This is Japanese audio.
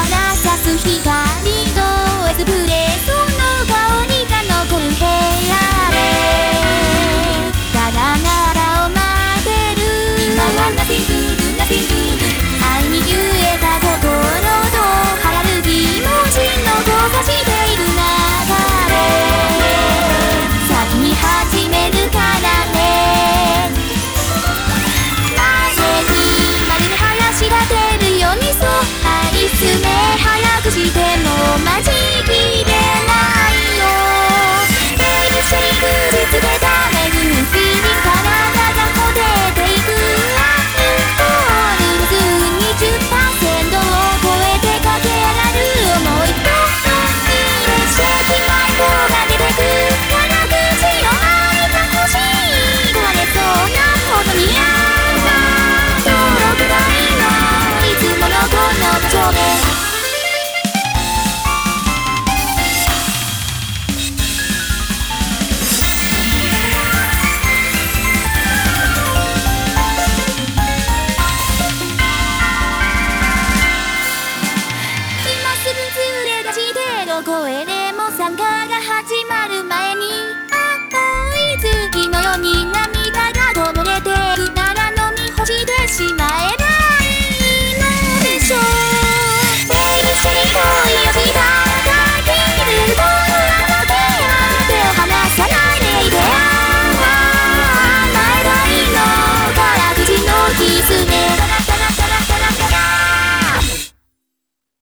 から差す光とエスプレッソの香りが残る部屋でただならを待ってる。今はNothing to do Nothing to do。 愛に揺れた心と流行る気持ちの交差している中で先に始めるからね。前に丸に林が出るようにそう愛詰め早くしても待ちきれないよ。テイルシェイク見つけためぐるフィーリング体がほてていく。アルコールの数に 10% を超えて駆け上がる思いと入れしてしまい棒が出てく。辛口を開いた星壊れそうなほどにあったどのくらいのいつものこの場所で今すぐ連れ出してどこへね